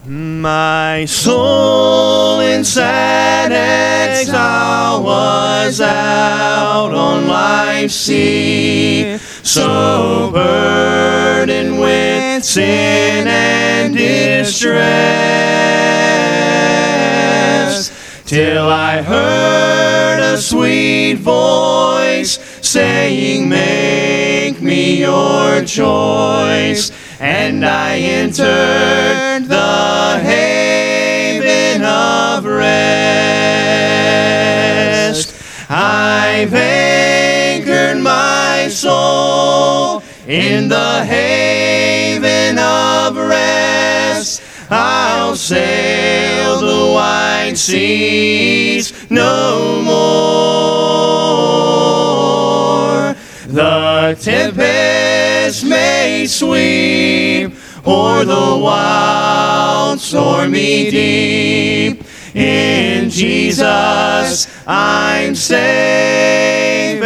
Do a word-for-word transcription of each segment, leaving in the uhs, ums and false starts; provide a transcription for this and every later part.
My soul in sad exile was out on life's sea, so burdened with sin and distress, till I heard a sweet voice saying, make me your choice. And I entered the haven of rest. I've anchored my soul in the haven of rest. I'll sail the wide seas no more. The tempest may sweep o'er the wild stormy deep. In Jesus I'm safe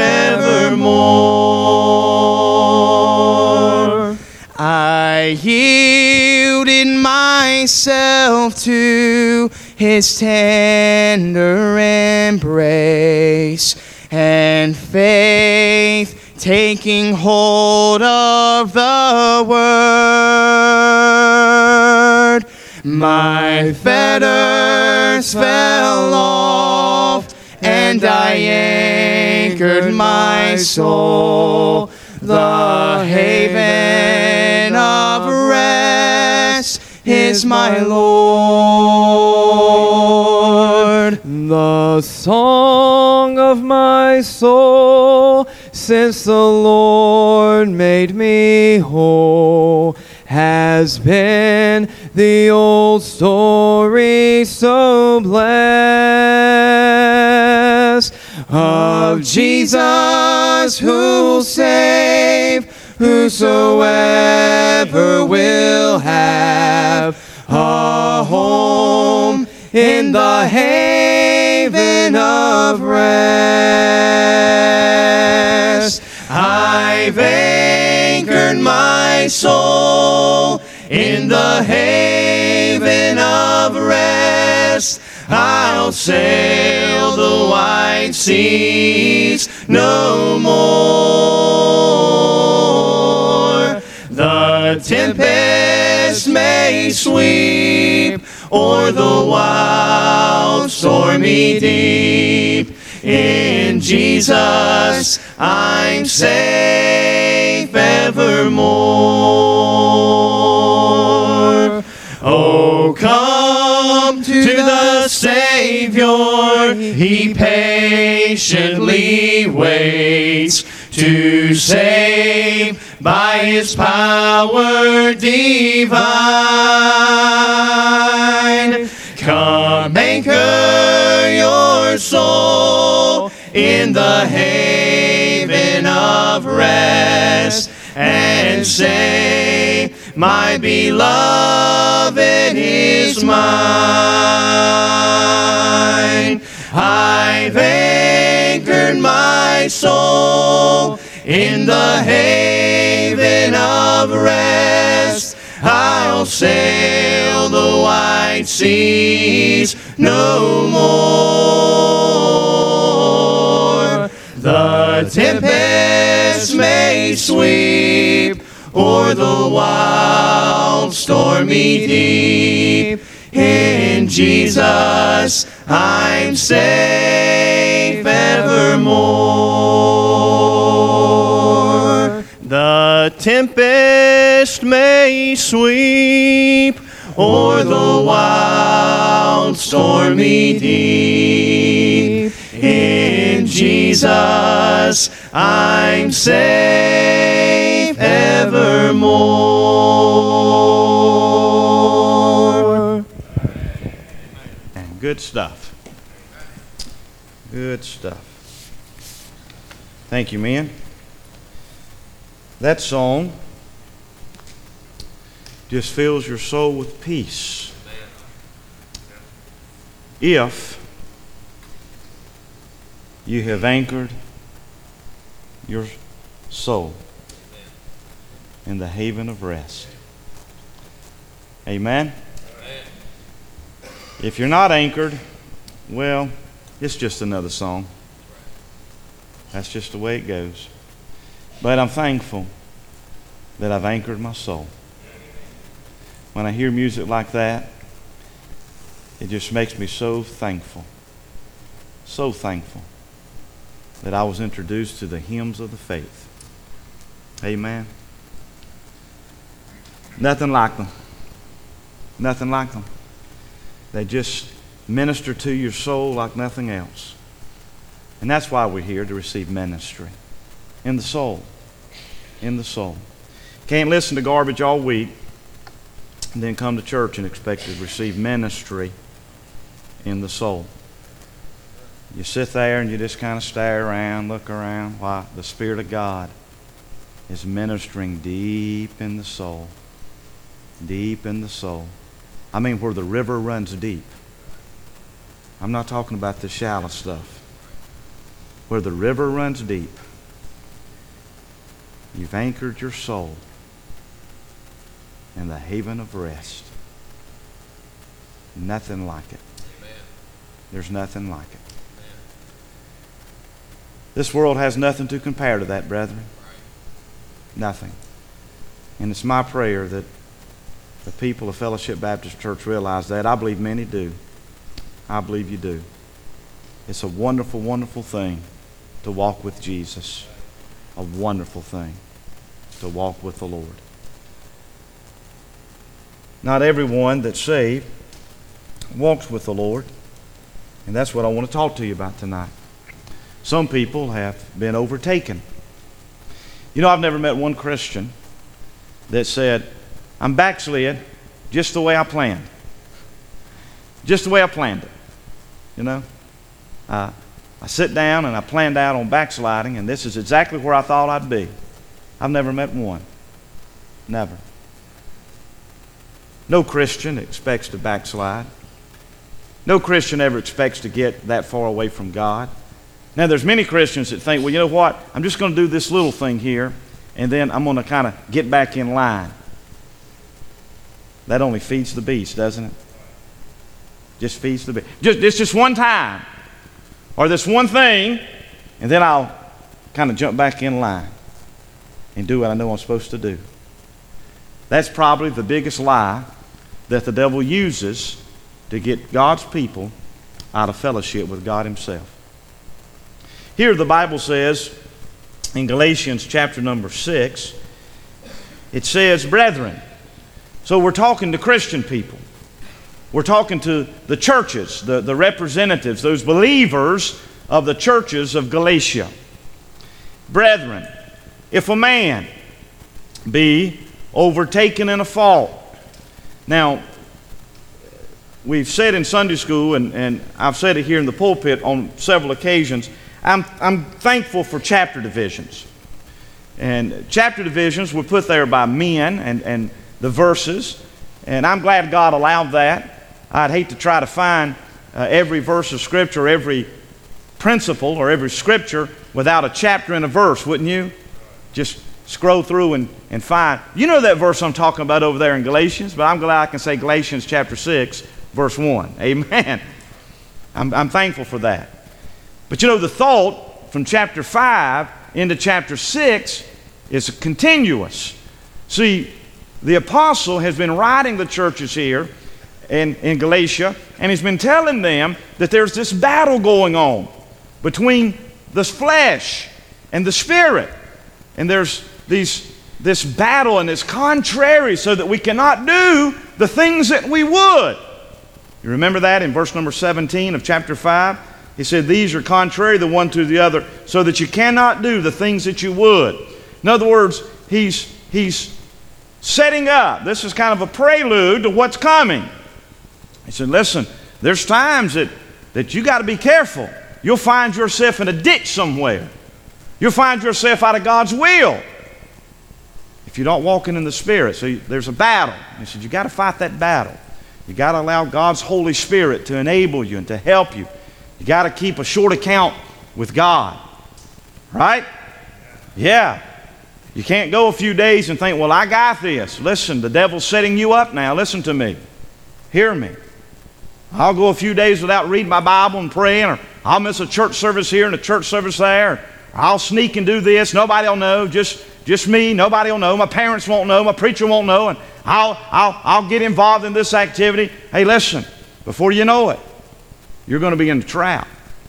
evermore. I yielded myself to His tender embrace, and faith taking hold of the word, my fetters fell off, and I anchored my soul. The haven of rest is my Lord. The song of my soul, since the Lord made me whole, has been the old story so blessed, of Jesus who'll save whosoever will have a home in the haven of rest. I've anchored my soul in the haven of rest. I'll sail the wide seas no more. The tempest may sweep o'er the wild stormy deep. In Jesus I'm safe evermore. Oh, come to the Savior, He patiently waits to save by His power divine. Come anchor your soul in the haven of rest, and say, my beloved is mine. I've anchored my soul in the haven of rest. I'll sail the wide seas no more. The tempest may sweep o'er the wild stormy deep. In Jesus I'm safe evermore. The tempest may sweep o'er the wild stormy deep. In Jesus I'm safe evermore. And good stuff. Good stuff. Thank you, men. That song just fills your soul with peace. If you have anchored your soul in the haven of rest. Amen? If you're not anchored, well, it's just another song. That's just the way it goes. But I'm thankful that I've anchored my soul. When I hear music like that, it just makes me so thankful. So thankful that I was introduced to the hymns of the faith. Amen. Nothing like them. Nothing like them. They just minister to your soul like nothing else. And that's why we're here, to receive ministry. In the soul. In the soul. Can't listen to garbage all week and then come to church and expect to receive ministry in the soul. You sit there and you just kind of stare around, look around. Why? The Spirit of God is ministering deep in the soul. Deep in the soul. I mean where the river runs deep. I'm not talking about the shallow stuff. Where the river runs deep. You've anchored your soul in the haven of rest. Nothing like it. Amen. There's nothing like it. Amen. This world has nothing to compare to that, brethren. Right. Nothing. And it's my prayer that the people of Fellowship Baptist Church realize that. I believe many do. I believe you do. It's a wonderful, wonderful thing to walk with Jesus. A wonderful thing to walk with the Lord. Not everyone that's saved walks with the Lord. And that's what I want to talk to you about tonight. Some people have been overtaken. You know, I've never met one Christian that said, I'm backslid just the way I planned. Just the way I planned it. You know? Uh, I sit down and I planned out on backsliding, and this is exactly where I thought I'd be. I've never met one. Never. No Christian expects to backslide. No Christian ever expects to get that far away from God. Now, there's many Christians that think, well, you know what? I'm just going to do this little thing here, and then I'm going to kind of get back in line. That only feeds the beast, doesn't it? Just feeds the beast. Just, it's just one time. Or this one thing, and then I'll kind of jump back in line and do what I know I'm supposed to do. That's probably the biggest lie that the devil uses to get God's people out of fellowship with God Himself. Here the Bible says in Galatians chapter number six, it says, brethren. So we're talking to Christian people. We're talking to the churches, the, the representatives, those believers of the churches of Galatia. Brethren, if a man be overtaken in a fault. Now, we've said in Sunday school, and, and I've said it here in the pulpit on several occasions, I'm, I'm thankful for chapter divisions. And chapter divisions were put there by men and, and the verses, and I'm glad God allowed that. I'd hate to try to find uh, every verse of Scripture, every principle or every Scripture without a chapter and a verse, wouldn't you? Just scroll through and, and find. You know that verse I'm talking about over there in Galatians, but I'm glad I can say Galatians chapter six, verse one. Amen. I'm, I'm thankful for that. But you know, the thought from chapter five into chapter six is continuous. See, the apostle has been writing the churches here in, in Galatia, and he's been telling them that there's this battle going on between the flesh and the spirit. And there's these, this battle and it's contrary so that we cannot do the things that we would. You remember that in verse number seventeen of chapter five? He said, these are contrary the one to the other, so that you cannot do the things that you would. In other words, he's, he's setting up. This is kind of a prelude to what's coming. He said, listen, there's times that, that you got to be careful. You'll find yourself in a ditch somewhere. You'll find yourself out of God's will if you're not walking in the Spirit. So you, there's a battle. He said, you got to fight that battle. You got to allow God's Holy Spirit to enable you and to help you. You got to keep a short account with God. Right? Yeah. You can't go a few days and think, well, I got this. Listen, the devil's setting you up now. Listen to me. Hear me. I'll go a few days without reading my Bible and praying, or I'll miss a church service here and a church service there, or I'll sneak and do this. Nobody will know, just, just me. Nobody will know. My parents won't know. My preacher won't know, and I'll, I'll, I'll get involved in this activity. Hey, listen, before you know it, you're going to be in the trap.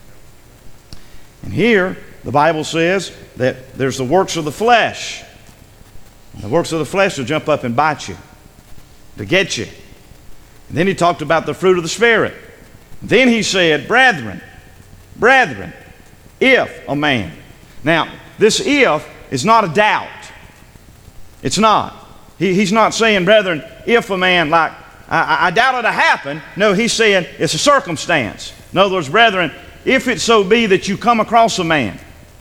And here, the Bible says that there's the works of the flesh. The works of the flesh will jump up and bite you, to get you. And then he talked about the fruit of the Spirit. Then he said, brethren, brethren, if a man. Now, this if is not a doubt. It's not. He, he's not saying, brethren, if a man, like, I, I doubt it'll happen. No, he's saying it's a circumstance. In other words, brethren, if it so be that you come across a man.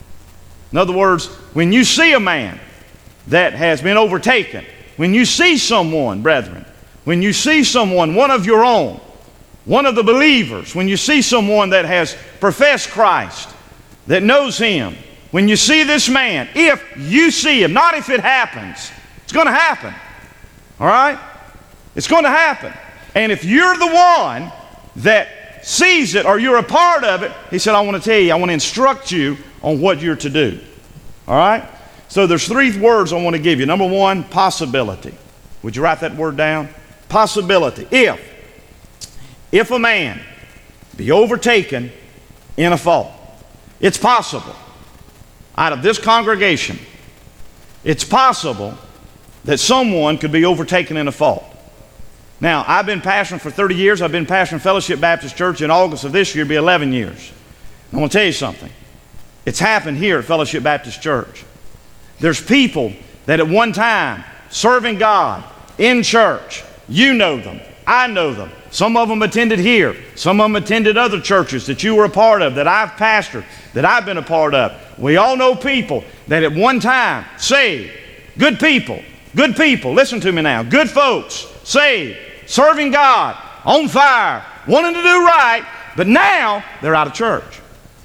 In other words, when you see a man that has been overtaken, when you see someone, brethren, when you see someone, one of your own, one of the believers, when you see someone that has professed Christ, that knows Him, when you see this man, if you see him, not if it happens, it's going to happen. All right? It's going to happen. And if you're the one that sees it or you're a part of it, he said, I want to tell you, I want to instruct you on what you're to do. All right? So there's three words I want to give you. Number one, possibility. Would you write that word down? Possibility. If. If a man be overtaken in a fault. It's possible. Out of this congregation, it's possible that someone could be overtaken in a fault. Now, I've been pastoring for thirty years. I've been pastoring Fellowship Baptist Church. In August of this year, it'll be eleven years. I want to tell you something. It's happened here at Fellowship Baptist Church. There's people that at one time, serving God in church, you know them, I know them. Some of them attended here. Some of them attended other churches that you were a part of, that I've pastored, that I've been a part of. We all know people that at one time saved, good people, good people, listen to me now, good folks, saved, serving God, on fire, wanting to do right, but now they're out of church.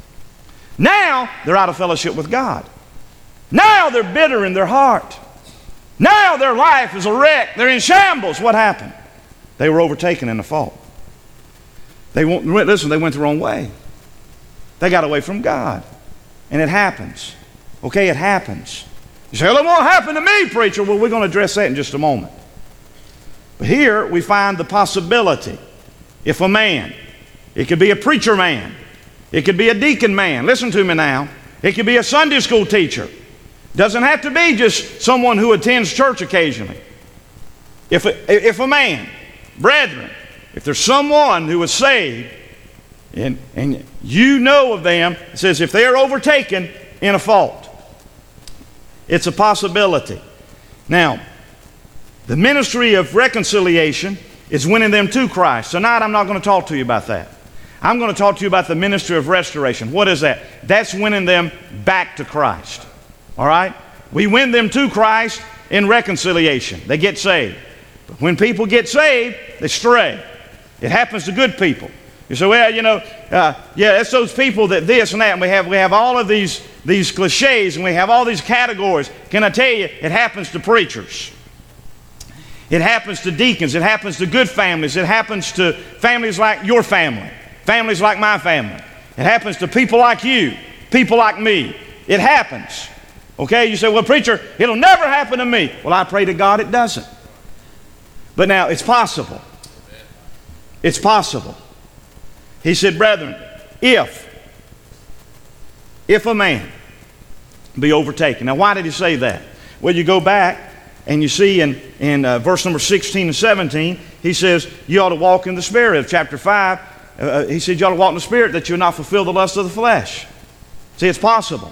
Now they're out of fellowship with God. Now they're bitter in their heart. Now their life is a wreck. They're in shambles. What happened? They were overtaken in a fault. They went, listen, they went the wrong way. They got away from God. And it happens. Okay, it happens. You say, well, it won't happen to me, preacher. Well, we're going to address that in just a moment. But here we find the possibility. If a man, it could be a preacher man, it could be a deacon man. Listen to me now. It could be a Sunday school teacher. Doesn't have to be just someone who attends church occasionally. If a, if a man, brethren, if there's someone who is saved, and, and you know of them, it says if they are overtaken in a fault, it's a possibility. Now, the ministry of reconciliation is winning them to Christ. Tonight I'm not going to talk to you about that. I'm going to talk to you about the ministry of restoration. What is that? That's winning them back to Christ. All right? We win them to Christ in reconciliation. They get saved. But when people get saved, they stray. It happens to good people. You say, well, you know, uh, yeah, that's those people that this and that. And we have, we have all of these, these cliches and we have all these categories. Can I tell you, it happens to preachers. It happens to deacons. It happens to good families. It happens to families like your family. Families like my family. It happens to people like you. People like me. It happens. Okay, you say, well, preacher, it'll never happen to me. Well, I pray to God it doesn't. But now, it's possible. It's possible. He said, brethren, if, if a man be overtaken. Now, why did he say that? Well, you go back and you see in, in uh, verse number sixteen and seventeen, he says, you ought to walk in the Spirit. Of chapter five, uh, he said, you ought to walk in the Spirit that you'll not fulfill the lust of the flesh. See, it's possible.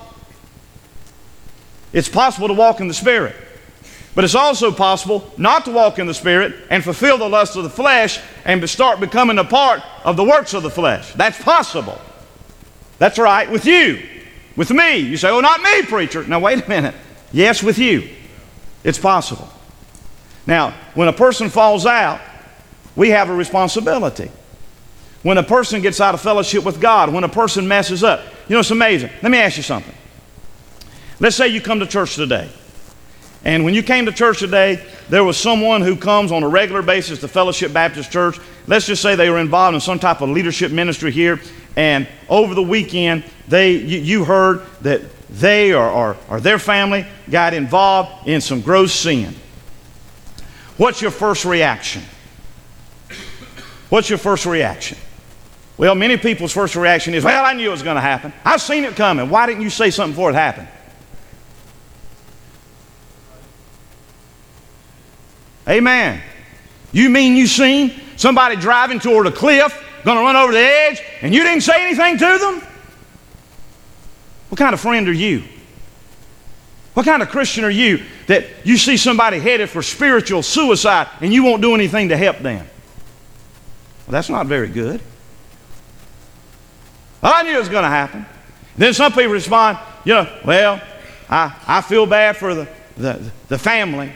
It's possible to walk in the Spirit. But it's also possible not to walk in the Spirit and fulfill the lust of the flesh and start becoming a part of the works of the flesh. That's possible. That's right, with you, with me. You say, oh, not me, preacher. Now, wait a minute. Yes, with you. It's possible. Now, when a person falls out, we have a responsibility. When a person gets out of fellowship with God, when a person messes up, you know, it's amazing. Let me ask you something. Let's say you come to church today. And when you came to church today, there was someone who comes on a regular basis to Fellowship Baptist Church let's just say they were involved in some type of leadership ministry here, and over the weekend, they you, you heard that they or, or, or their family got involved in some gross sin. What's your first reaction? What's your first reaction? Well, many people's first reaction is, well, I knew it was going to happen. I've seen it coming. Why didn't you say something before it happened? Amen. You mean you seen somebody driving toward a cliff, going to run over the edge, and you didn't say anything to them? What kind of friend are you? What kind of Christian are you that you see somebody headed for spiritual suicide and you won't do anything to help them? Well, that's not very good. Well, I knew it was going to happen. Then some people respond, you know, well, I, I feel bad for the, the, the family.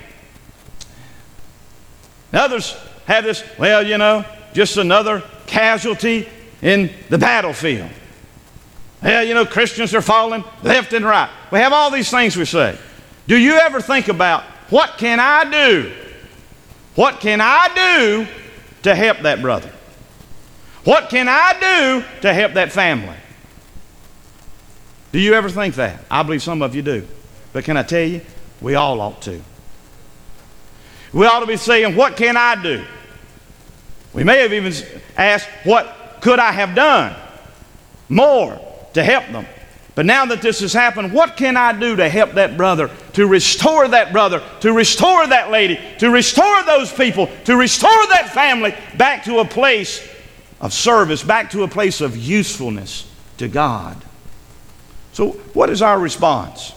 And others have this, well, you know, just another casualty in the battlefield. Well, you know, Christians are falling left and right. We have all these things we say. Do you ever think about, what can I do? What can I do to help that brother? What can I do to help that family? Do you ever think that? I believe some of you do. But can I tell you, we all ought to. We ought to be saying, what can I do? We may have even asked, what could I have done more to help them? But now that this has happened, what can I do to help that brother, to restore that brother, to restore that lady, to restore those people, to restore that family back to a place of service, back to a place of usefulness to God? So what is our response?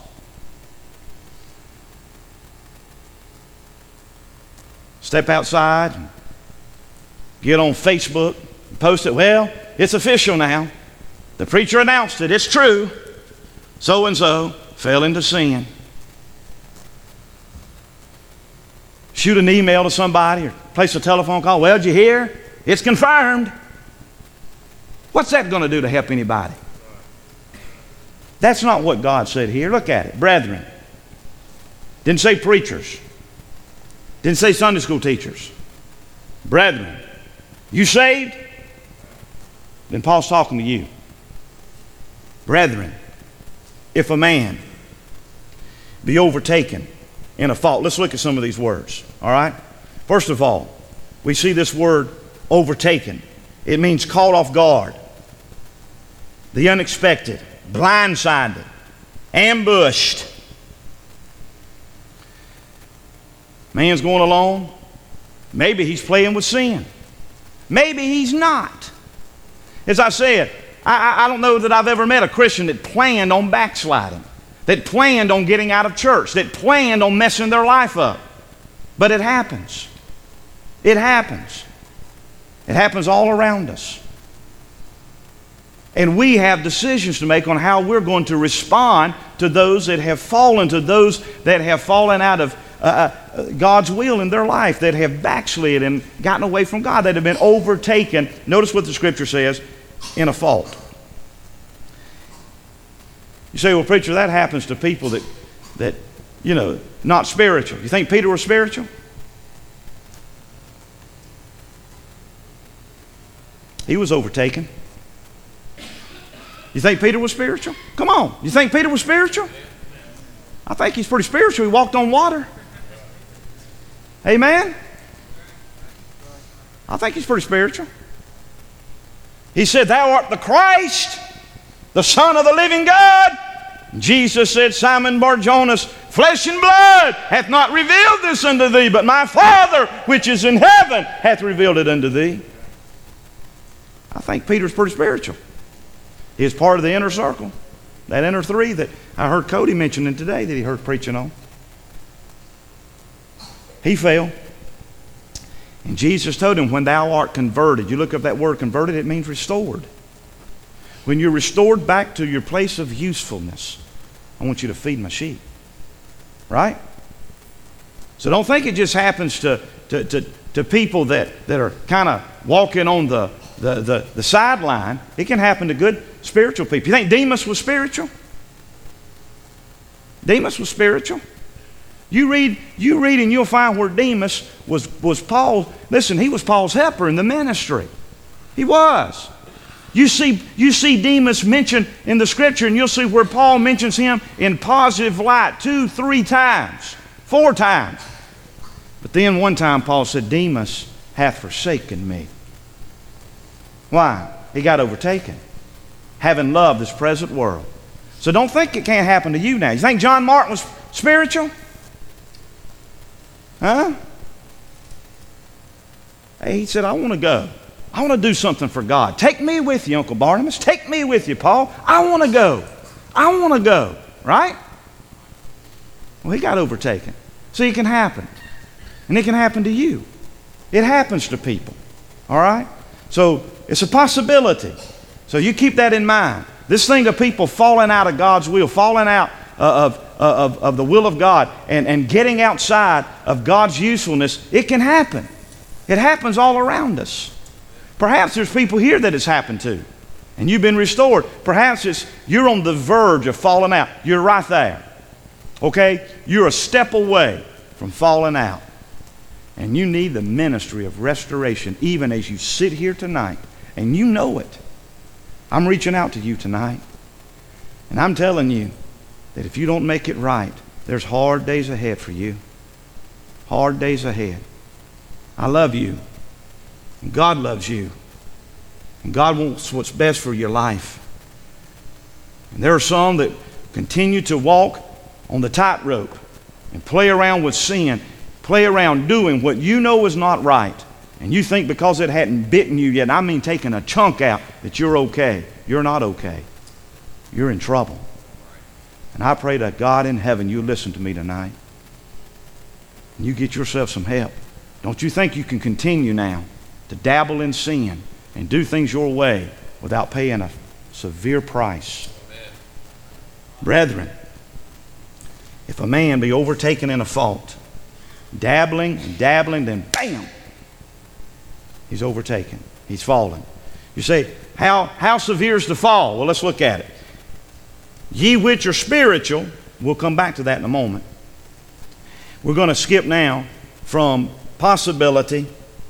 Step outside, and get on Facebook, and post it. Well, it's official now. The preacher announced it. It's true. So-and-so fell into sin. Shoot an email to somebody or place a telephone call. Well, did you hear? It's confirmed. What's that going to do to help anybody? That's not what God said here. Look at it. Brethren. Didn't say preachers. Didn't say Sunday school teachers. Brethren. You saved? Then Paul's talking to you. Brethren, if a man be overtaken in a fault. Let's look at some of these words. All right? First of all, we see this word overtaken. It means caught off guard. The unexpected. Blindsided. Ambushed. Man's going along. Maybe he's playing with sin. Maybe he's not. As I said, I, I don't know that I've ever met a Christian that planned on backsliding, that planned on getting out of church, that planned on messing their life up. But it happens. It happens. It happens all around us. And we have decisions to make on how we're going to respond to those that have fallen, to those that have fallen out of uh, uh, God's will in their life, that have backslid and gotten away from God, that have been overtaken. Notice what the Scripture says, in a fault. You say, well, preacher, that happens to people that, that, you know, not spiritual. You think Peter was spiritual? He was overtaken. You think Peter was spiritual? Come on. You think Peter was spiritual? I think he's pretty spiritual. He walked on water. Amen? I think he's pretty spiritual. He said, thou art the Christ, the Son of the living God. Jesus said, Simon Bar-Jonas, flesh and blood hath not revealed this unto thee, but my Father which is in heaven hath revealed it unto thee. I think Peter's pretty spiritual. He's part of the inner circle, that inner three that I heard Cody mentioning today that he heard preaching on. He fell. And Jesus told him, when thou art converted, you look up that word converted, it means restored. When you're restored back to your place of usefulness, I want you to feed my sheep. Right? So don't think it just happens to, to, to, to people that, that are kind of walking on the, the, the, the sideline. It can happen to good spiritual people. You think Demas was spiritual? Demas was spiritual. You read, you read and you'll find where Demas was, was Paul. Listen, he was Paul's helper in the ministry. He was. You see, you see Demas mentioned in the Scripture, and you'll see where Paul mentions him in positive light two, three times, four times. But then one time Paul said, Demas hath forsaken me. Why? He got overtaken, having loved this present world. So don't think it can't happen to you now. You think John Mark was spiritual? Huh? Hey, he said, I want to go. I want to do something for God. Take me with you, Uncle Barnabas. Take me with you, Paul. I want to go. I want to go. Right? Well, he got overtaken. See, it can happen. And it can happen to you. It happens to people. All right? So it's a possibility. So you keep that in mind. This thing of people falling out of God's will, falling out uh, of, uh, of, of the will of God, and, and getting outside of God's usefulness, it can happen. It happens all around us. Perhaps there's people here that it's happened to, and you've been restored. Perhaps it's you're on the verge of falling out. You're right there. Okay? You're a step away from falling out. And you need the ministry of restoration even as you sit here tonight. And you know it. I'm reaching out to you tonight. And I'm telling you that if you don't make it right, there's hard days ahead for you. Hard days ahead. I love you. And God loves you. And God wants what's best for your life. And there are some that continue to walk on the tightrope and play around with sin, play around doing what you know is not right. And you think because it hadn't bitten you yet, I mean taking a chunk out, that you're okay. You're not okay. You're in trouble. And I pray that God in heaven, you listen to me tonight. And you get yourself some help. Don't you think you can continue now to dabble in sin and do things your way without paying a severe price? Amen. Brethren, if a man be overtaken in a fault, dabbling and dabbling, then bam, he's overtaken. He's fallen. You say, how, how severe is the fall? Well, let's look at it. Ye which are spiritual, we'll come back to that in a moment. We're going to skip now from possibility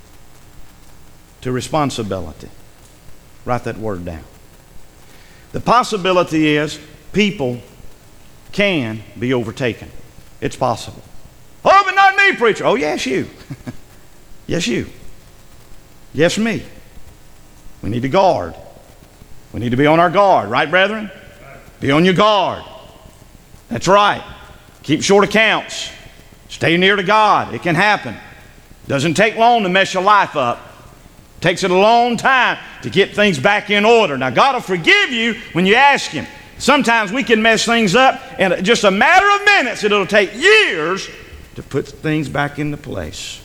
to responsibility. Write that word down. The possibility is people can be overtaken. It's possible. Oh, but not me, preacher. Oh, yes, you. Yes, you. Yes, me. We need to guard. We need to be on our guard. Right, brethren? Be on your guard. That's right. Keep short accounts. Stay near to God. It can happen. Doesn't take long to mess your life up. Takes it a long time to get things back in order. Now, God will forgive you when you ask Him. Sometimes we can mess things up in just a matter of minutes. It'll take years to put things back into place.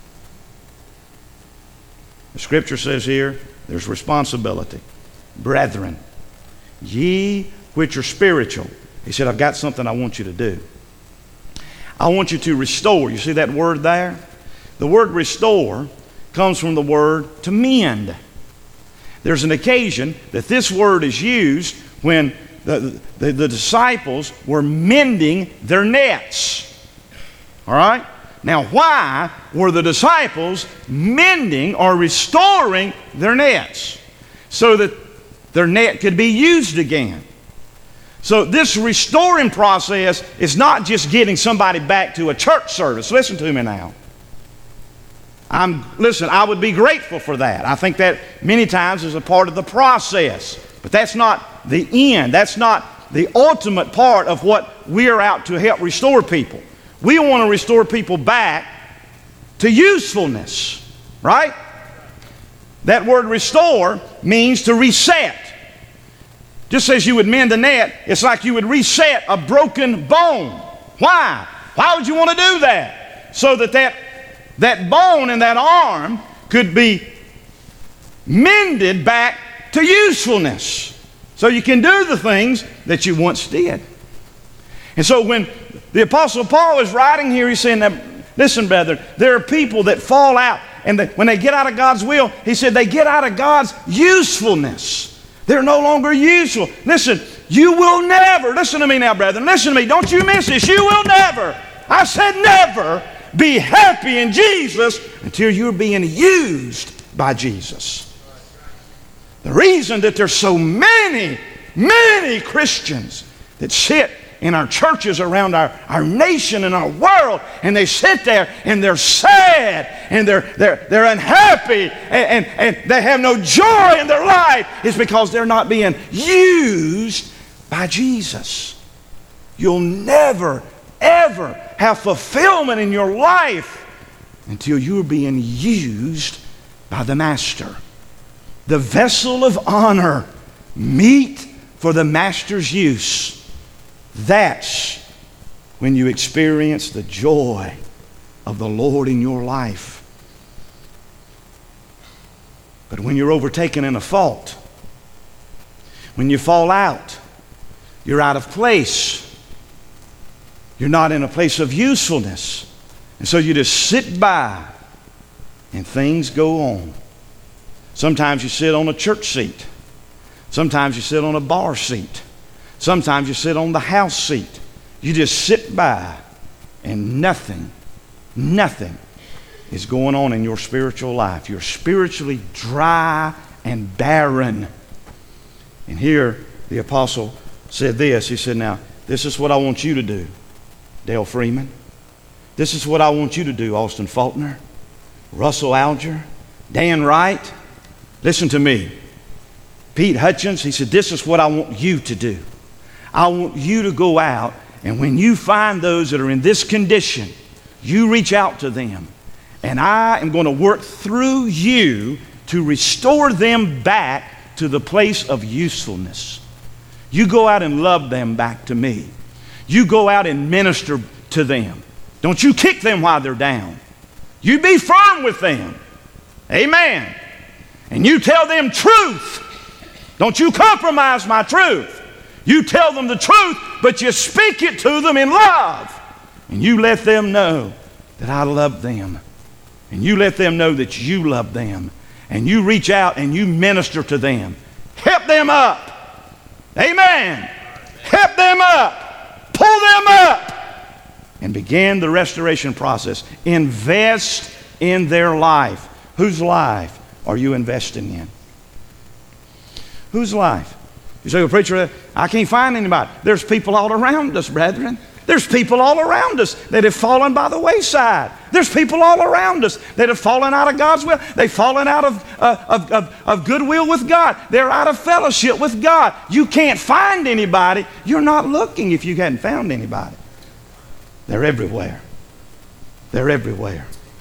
The Scripture says here, there's responsibility. Brethren, ye which are spiritual. He said, I've got something I want you to do. I want you to restore. You see that word there? The word restore comes from the word to mend. There's an occasion that this word is used when the, the, the disciples were mending their nets. All right? Now, why were the disciples mending or restoring their nets? So that their net could be used again. So this restoring process is not just getting somebody back to a church service. Listen to me now. I'm listen, I would be grateful for that. I think that many times is a part of the process. But that's not the end. That's not the ultimate part of what we're out to help restore people. We want to restore people back to usefulness, right? That word restore means to reset. Just as you would mend a net, it's like you would reset a broken bone. Why? Why would you want to do that? So that that, that bone in that arm could be mended back to usefulness. So you can do the things that you once did. And so when the Apostle Paul is writing here, he's saying that, listen, brethren, there are people that fall out, and that when they get out of God's will, he said they get out of God's usefulness. They're no longer useful. Listen, you will never, listen to me now, brethren, listen to me, don't you miss this, you will never I said never be happy in Jesus until you're being used by Jesus. The reason that there's so many, many Christians that sit in our churches around our, our nation and our world, and they sit there and they're sad and they're, they're, they're unhappy and, and, and they have no joy in their life, is because they're not being used by Jesus. You'll never, ever have fulfillment in your life until you're being used by the Master. The vessel of honor, meet for the Master's use. That's when you experience the joy of the Lord in your life. But when you're overtaken in a fault, when you fall out, you're out of place. You're not in a place of usefulness. And so you just sit by and things go on. Sometimes you sit on a church seat. Sometimes you sit on a bar seat. Sometimes you sit on the house seat. You just sit by and nothing, nothing is going on in your spiritual life. You're spiritually dry and barren. And here the apostle said this. He said, now, this is what I want you to do, Dale Freeman. This is what I want you to do, Austin Faulkner, Russell Alger, Dan Wright. Listen to me. Pete Hutchins, he said, this is what I want you to do. I want you to go out, and when you find those that are in this condition, you reach out to them. And I am going to work through you to restore them back to the place of usefulness. You go out and love them back to me. You go out and minister to them. Don't you kick them while they're down. You be firm with them. Amen. And you tell them truth. Don't you compromise my truth. You tell them the truth, but you speak it to them in love. And you let them know that I love them. And you let them know that you love them. And you reach out and you minister to them. Help them up. Amen. Help them up. Pull them up. And begin the restoration process. Invest in their life. Whose life are you investing in? Whose life? You say, well, preacher, I can't find anybody. There's people all around us, brethren. There's people all around us that have fallen by the wayside. There's people all around us that have fallen out of God's will. They've fallen out of, uh, of, of, of goodwill with God. They're out of fellowship with God. You can't find anybody. You're not looking if you hadn't found anybody. They're everywhere. They're everywhere.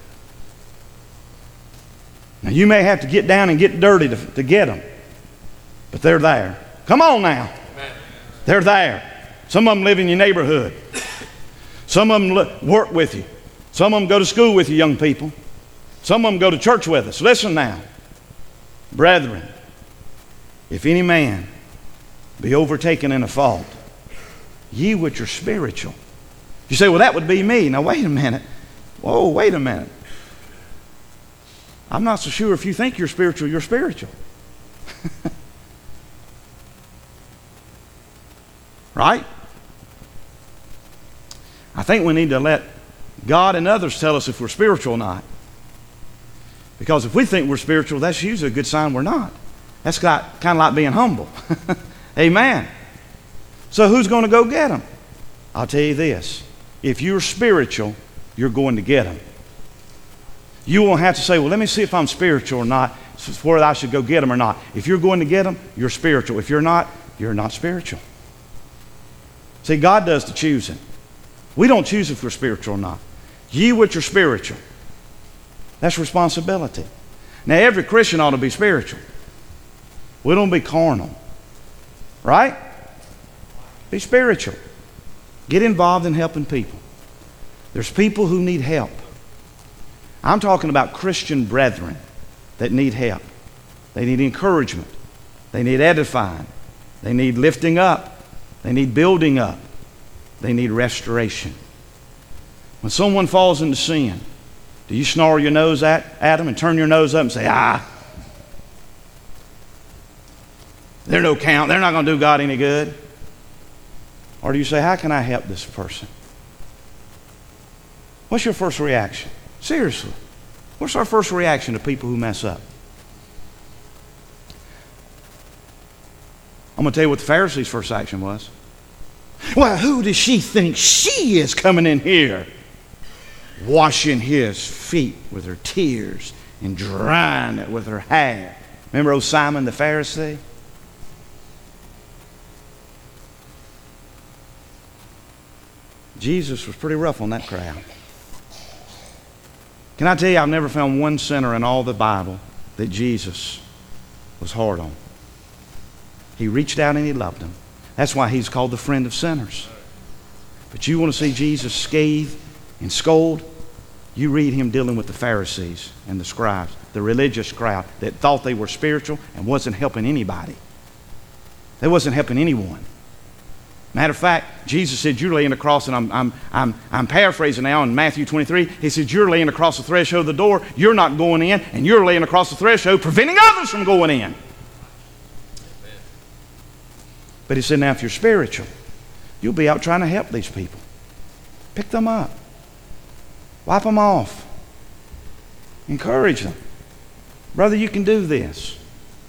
Now, you may have to get down and get dirty to, to get them, but they're there. Come on now. Amen. They're there. Some of them live in your neighborhood. Some of them work with you. Some of them go to school with you, young people. Some of them go to church with us. Listen now. Brethren, if any man be overtaken in a fault, ye which are spiritual. You say, well, that would be me. Now, wait a minute. Whoa, wait a minute. I'm not so sure if you think you're spiritual, you're spiritual. Right? I think we need to let God and others tell us if we're spiritual or not. Because if we think we're spiritual, that's usually a good sign we're not. That's got, kind of like being humble. Amen. So who's going to go get them? I'll tell you this. If you're spiritual, you're going to get them. You won't have to say, well, let me see if I'm spiritual or not, whether I should go get them or not. If you're going to get them, you're spiritual. If you're not, you're not spiritual. See, God does the choosing. We don't choose if we're spiritual or not. Ye which are spiritual. That's responsibility. Now, every Christian ought to be spiritual. We don't be carnal. Right? Be spiritual. Get involved in helping people. There's people who need help. I'm talking about Christian brethren that need help. They need encouragement. They need edifying. They need lifting up. They need building up. They need restoration. When someone falls into sin, do you snarl your nose at, at them and turn your nose up and say, ah, they're no count. They're not going to do God any good? Or do you say, how can I help this person? What's your first reaction? Seriously. What's our first reaction to people who mess up? I'm going to tell you what the Pharisees' first action was. Well, who does she think she is coming in here? Washing his feet with her tears and drying it with her hair. Remember old Simon the Pharisee? Jesus was pretty rough on that crowd. Can I tell you, I've never found one sinner in all the Bible that Jesus was hard on. He reached out and he loved them. That's why he's called the friend of sinners. But you want to see Jesus scathe and scold? You read him dealing with the Pharisees and the scribes, the religious crowd that thought they were spiritual and wasn't helping anybody. They wasn't helping anyone. Matter of fact, Jesus said, you're laying across, and I'm, I'm, I'm, I'm paraphrasing now in Matthew twenty-three, he said, you're laying across the threshold of the door, you're not going in, and you're laying across the threshold, preventing others from going in. But he said, now if you're spiritual, you'll be out trying to help these people. Pick them up. Wipe them off. Encourage them. Brother, you can do this.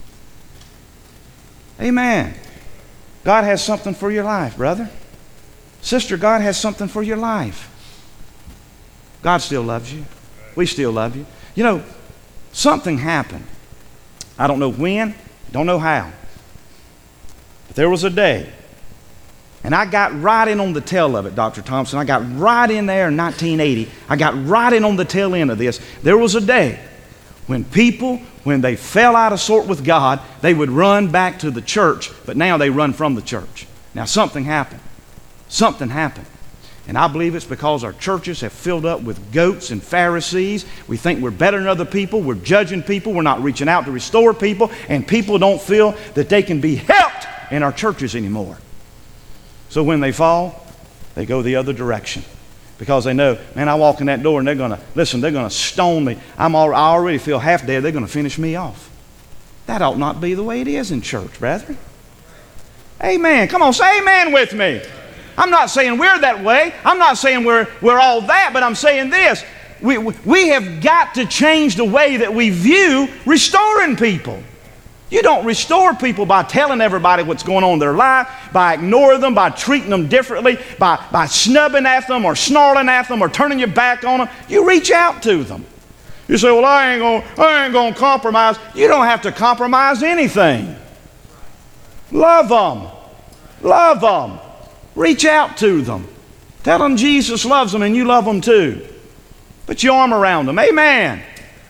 Amen. God has something for your life, brother. Sister, God has something for your life. God still loves you. We still love you. You know, something happened. I don't know when, don't know how. But there was a day, and I got right in on the tail of it, Doctor Thompson. I got right in there in nineteen eighty. I got right in on the tail end of this. There was a day when people, when they fell out of sort with God, they would run back to the church, but now they run from the church. Now something happened. Something happened. And I believe it's because our churches have filled up with goats and Pharisees. We think we're better than other people. We're judging people. We're not reaching out to restore people. And people don't feel that they can be helped in our churches anymore. So when they fall, they go the other direction. Because they know, man, I walk in that door and they're going to, listen, they're going to stone me. I'm all, I already feel half dead. They're going to finish me off. That ought not be the way it is in church, brethren. Amen. Come on, say amen with me. I'm not saying we're that way. I'm not saying we're, we're all that, but I'm saying this. We, we have got to change the way that we view restoring people. You don't restore people by telling everybody what's going on in their life, by ignoring them, by treating them differently, by, by snubbing at them or snarling at them or turning your back on them. You reach out to them. You say, well, I ain't gonna, I ain't gonna compromise. You don't have to compromise anything. Love them. Love them. Reach out to them. Tell them Jesus loves them and you love them too. Put your arm around them. Amen.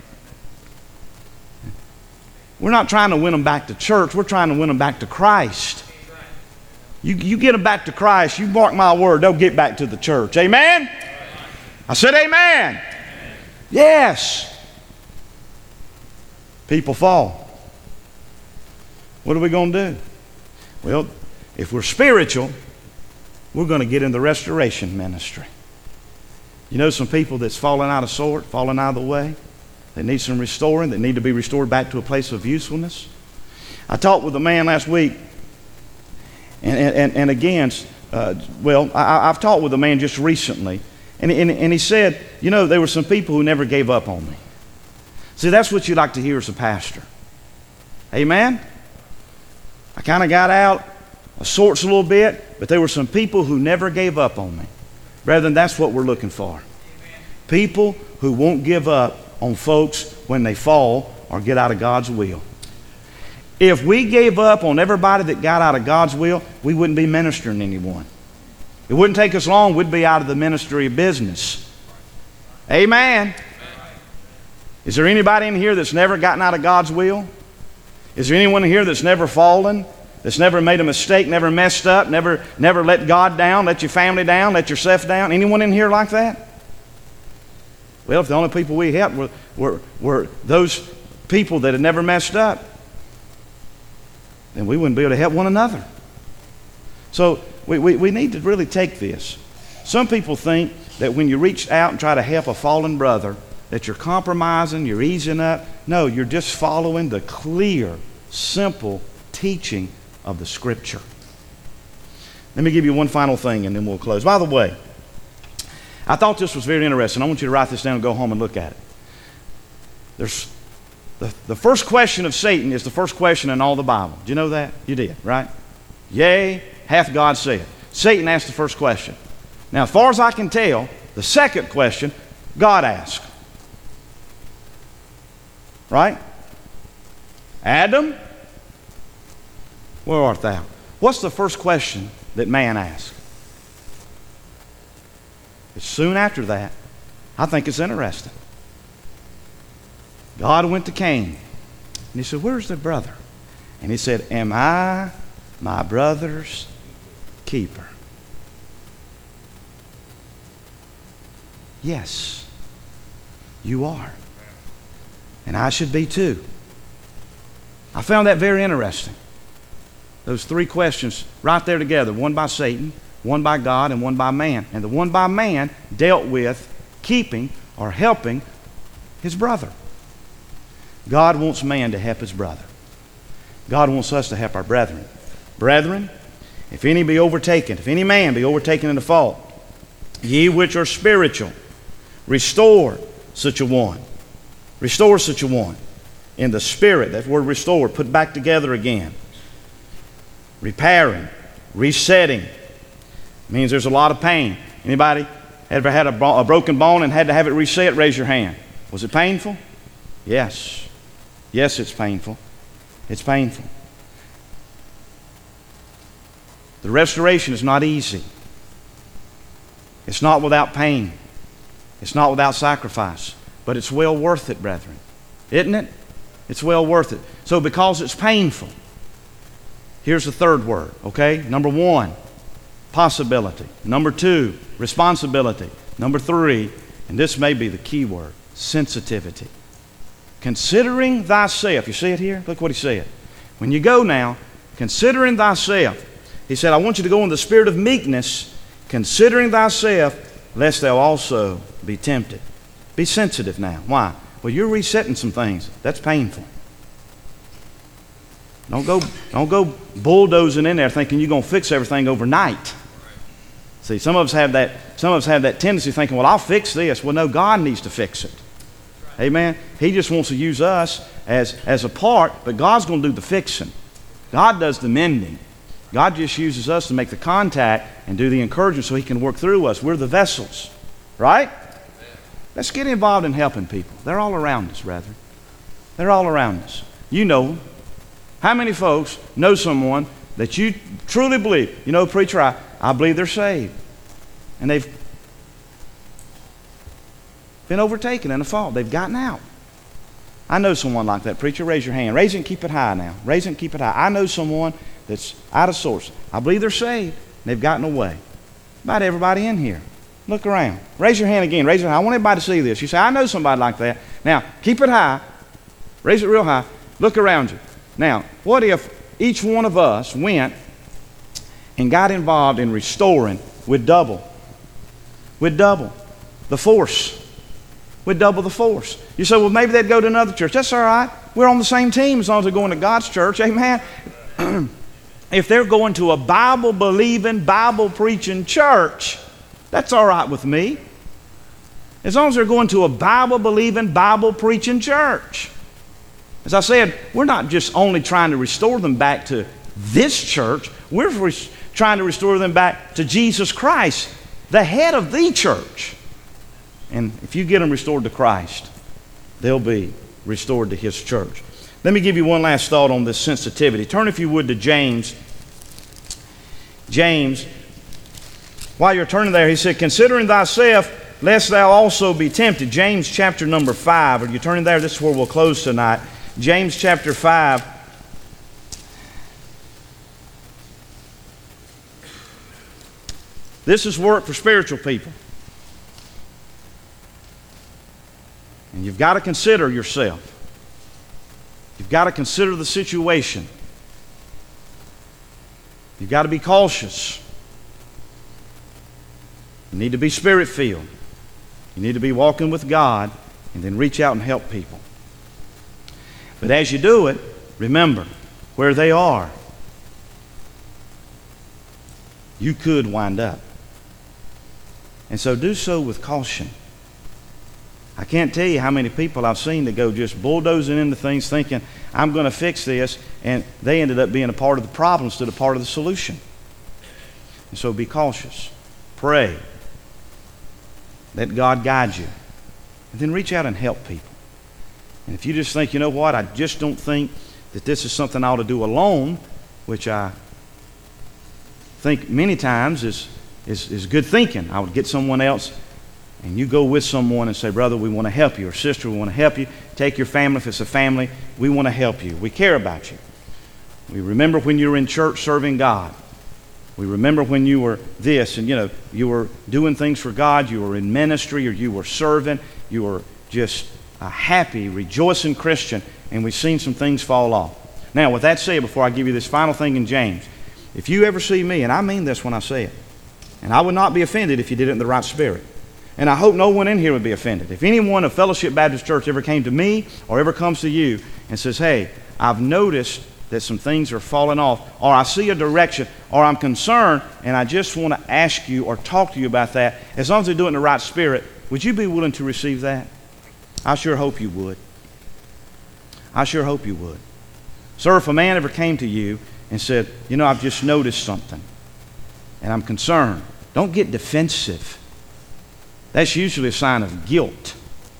We're not trying to win them back to church. We're trying to win them back to Christ. You, you get them back to Christ, you mark my word, they'll get back to the church. Amen? I said amen. Yes. People fall. What are we going to do? Well, if we're spiritual, we're going to get in the restoration ministry. You know some people that's fallen out of sort, fallen out of the way? They need some restoring, that need to be restored back to a place of usefulness. I talked with a man last week, and, and, and again, uh, well, I, I've talked with a man just recently, and, and, and he said, you know, there were some people who never gave up on me. See, that's what you like to hear as a pastor. Amen? I kind of got out of sorts a little bit, but there were some people who never gave up on me. Brethren, that's what we're looking for. People who won't give up on folks when they fall or get out of God's will. If we gave up on everybody that got out of God's will, we wouldn't be ministering to anyone. It wouldn't take us long, we'd be out of the ministry of business. Amen. Is there anybody in here that's never gotten out of God's will? Is there anyone in here that's never fallen, that's never made a mistake, never messed up, never, never let God down, let your family down, let yourself down? Anyone in here like that? Well, if the only people we helped were, were, were those people that had never messed up, then we wouldn't be able to help one another. So we, we, we need to really take this. Some people think that when you reach out and try to help a fallen brother, that you're compromising, you're easing up. No, you're just following the clear, simple teaching of the Scripture. Let me give you one final thing and then we'll close. By the way, I thought this was very interesting. I want you to write this down and go home and look at it. There's the, the first question of Satan is the first question in all the Bible. Do you know that? You did, right? Yea, hath God said. Satan asked the first question. Now, as far as I can tell, the second question, God asked. Right? Adam, where art thou? What's the first question that man asked? It's soon after that. I think it's interesting. God went to Cain, and he said, where's the brother? And he said, am I my brother's keeper? Yes, you are. And I should be too. I found that very interesting. Those three questions right there together, one by Satan, one by God, and one by man. And the one by man dealt with keeping or helping his brother. God wants man to help his brother. God wants us to help our brethren. Brethren, if any be overtaken, if any man be overtaken in the fault, ye which are spiritual, restore such a one. Restore such a one in the spirit. That word restore, put back together again. Repairing, resetting. Means there's a lot of pain. Anybody ever had a, bo- a broken bone and had to have it reset? Raise your hand. Was it painful? Yes. Yes, it's painful. It's painful. The restoration is not easy. It's not without pain. It's not without sacrifice. But it's well worth it, brethren. Isn't it? It's well worth it. So because it's painful, here's the third word, okay? Number one, possibility. Number two, responsibility. Number three, and this may be the key word, sensitivity. Considering thyself. You see it here? Look what he said. When you go now, considering thyself. He said, I want you to go in the spirit of meekness, considering thyself, lest thou also be tempted. Be sensitive now. Why? Well, you're resetting some things. That's painful. Don't go, don't go bulldozing in there thinking you're going to fix everything overnight. See, some of us have that, some of us have that tendency thinking, well, I'll fix this. Well, no, God needs to fix it. Amen. He just wants to use us as, as a part, but God's going to do the fixing. God does the mending. God just uses us to make the contact and do the encouragement so He can work through us. We're the vessels. Right? Let's get involved in helping people. They're all around us, brethren. They're all around us. You know them. How many folks know someone that you truly believe, you know, preacher, I, I believe they're saved. And they've been overtaken in a fault. They've gotten out. I know someone like that. Preacher, raise your hand. Raise it and keep it high now. Raise it and keep it high. I know someone that's out of source. I believe they're saved. They've gotten away. About everybody in here. Look around. Raise your hand again. Raise it high. I want everybody to see this. You say, I know somebody like that. Now, keep it high. Raise it real high. Look around you. Now, what if each one of us went and got involved in restoring with double? With double the force. With double the force. You say, well, maybe they'd go to another church. That's all right. We're on the same team as long as they're going to God's church. Amen. If they're going to a Bible-believing, Bible-preaching church, that's all right with me. As long as they're going to a Bible-believing, Bible-preaching church. As I said, we're not just only trying to restore them back to this church. We're res- trying to restore them back to Jesus Christ, the head of the church. And if you get them restored to Christ, they'll be restored to His church. Let me give you one last thought on this sensitivity. Turn, if you would, to James. James, while you're turning there, he said, considering thyself, lest thou also be tempted. James chapter number five. Are you turning there? This is where we'll close tonight. James chapter five. This is work for spiritual people. And you've got to consider yourself. You've got to consider the situation. You've got to be cautious. You need to be Spirit-filled. You need to be walking with God and then reach out and help people. But as you do it, remember where they are. You could wind up. And so do so with caution. I can't tell you how many people I've seen that go just bulldozing into things thinking, I'm going to fix this, and they ended up being a part of the problem instead of part of the solution. And so be cautious. Pray. Let God guide you. And then reach out and help people. And if you just think, you know what, I just don't think that this is something I ought to do alone, which I think many times is, is, is good thinking. I would get someone else, and you go with someone and say, brother, we want to help you, or sister, we want to help you. Take your family, if it's a family, we want to help you. We care about you. We remember when you were in church serving God. We remember when you were this, and you know, you were doing things for God, you were in ministry, or you were serving, you were just a happy, rejoicing Christian, and we've seen some things fall off. Now, with that said, before I give you this final thing in James, if you ever see me, and I mean this when I say it, and I would not be offended if you did it in the right spirit, and I hope no one in here would be offended. If anyone of Fellowship Baptist Church ever came to me or ever comes to you and says, hey, I've noticed that some things are falling off, or I see a direction, or I'm concerned, and I just want to ask you or talk to you about that, as long as they do it in the right spirit, would you be willing to receive that? I sure hope you would. I sure hope you would. Sir, if a man ever came to you and said, you know, I've just noticed something, and I'm concerned, don't get defensive. That's usually a sign of guilt.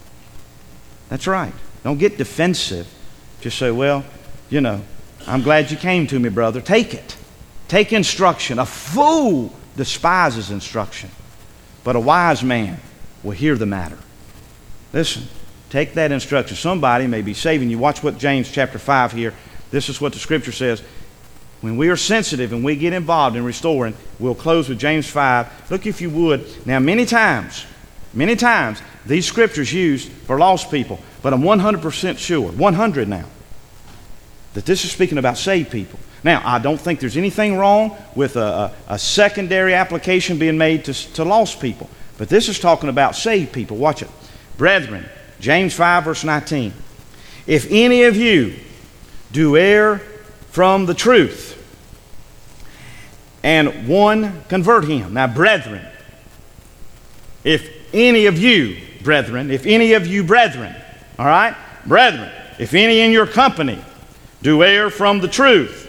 That's right. Don't get defensive. Just say, well, you know, I'm glad you came to me, brother. Take it. Take instruction. A fool despises instruction, but a wise man will hear the matter. Listen, take that instruction. Somebody may be saving you. Watch what James chapter five here. This is what the Scripture says. When we are sensitive and we get involved in restoring, we'll close with James five. Look if you would. Now, many times, many times, these Scriptures used for lost people, but I'm one hundred percent sure, one hundred now, that this is speaking about saved people. Now, I don't think there's anything wrong with a, a, a secondary application being made to, to lost people, but this is talking about saved people. Watch it. Brethren, James five, verse nineteen. If any of you do err from the truth, and one convert him. Now, brethren, if any of you, brethren, if any of you, brethren, all right, brethren, if any in your company do err from the truth,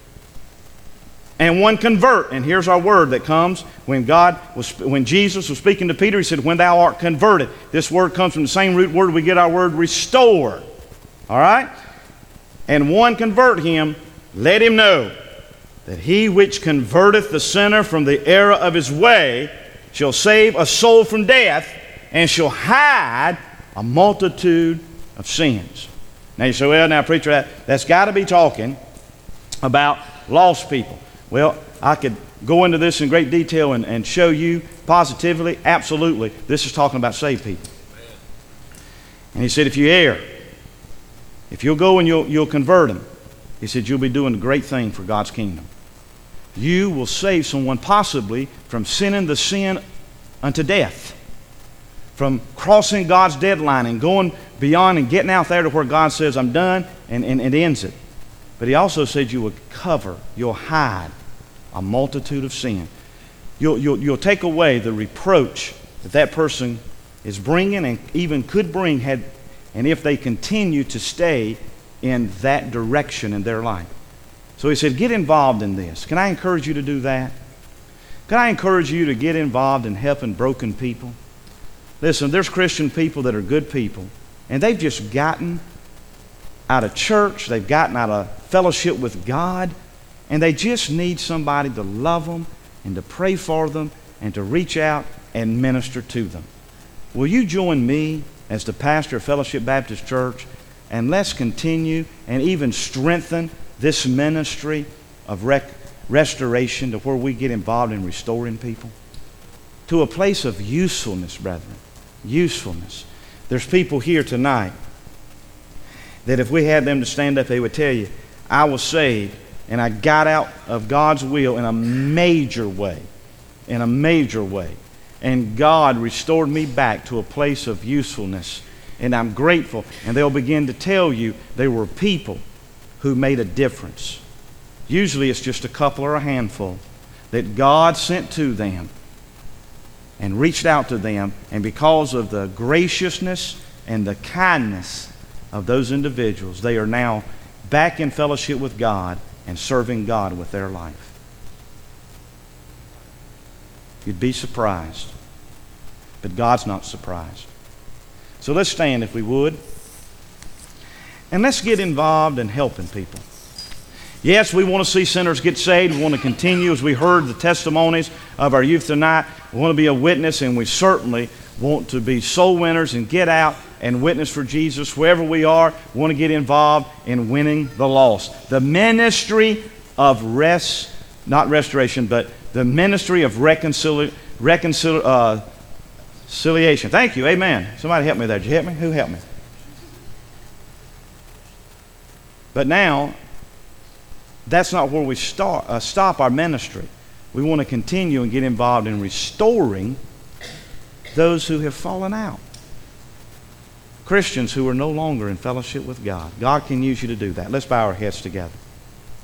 and one convert, and here's our word that comes when God was, when Jesus was speaking to Peter, he said, when thou art converted. This word comes from the same root word we get our word restore. All right? And one convert him, let him know that he which converteth the sinner from the error of his way shall save a soul from death and shall hide a multitude of sins. Now you say, well, now preacher, that, that's got to be talking about lost people. Well, I could go into this in great detail and, and show you positively, absolutely, this is talking about saved people. And he said, if you err, if you'll go and you'll, you'll convert them, he said, you'll be doing a great thing for God's kingdom. You will save someone possibly from sinning the sin unto death, from crossing God's deadline and going beyond and getting out there to where God says, I'm done, and, and, and ends it. But he also said you will cover, you'll hide a multitude of sin. You'll, you'll, you'll take away the reproach that that person is bringing and even could bring had, and if they continue to stay in that direction in their life. So he said, get involved in this. Can I encourage you to do that? Can I encourage you to get involved in helping broken people? Listen, there's Christian people that are good people, and they've just gotten out of church, they've gotten out of fellowship with God, and they just need somebody to love them and to pray for them and to reach out and minister to them. Will you join me as the pastor of Fellowship Baptist Church, and let's continue and even strengthen this ministry of rec- restoration to where we get involved in restoring people to a place of usefulness, brethren. Usefulness. There's people here tonight that if we had them to stand up, they would tell you, I was saved and I got out of God's will in a major way, in a major way. And God restored me back to a place of usefulness. And I'm grateful. And they'll begin to tell you there were people who made a difference. Usually it's just a couple or a handful that God sent to them and reached out to them. And because of the graciousness and the kindness of those individuals, they are now back in fellowship with God and serving God with their life. You'd be surprised. But God's not surprised. So let's stand if we would. And let's get involved in helping people. Yes, we want to see sinners get saved. We want to continue, as we heard the testimonies of our youth tonight. We want to be a witness, and we certainly want to be soul winners and get out and witness for Jesus wherever we are. We want to get involved in winning the lost. The ministry of rest, not restoration, but the ministry of reconciliation. Reconcil- uh, Conciliation. Thank you. Amen. Somebody help me there. Did you help me? Who helped me? But now, that's not where we start, uh, stop our ministry. We want to continue and get involved in restoring those who have fallen out. Christians who are no longer in fellowship with God. God can use you to do that. Let's bow our heads together.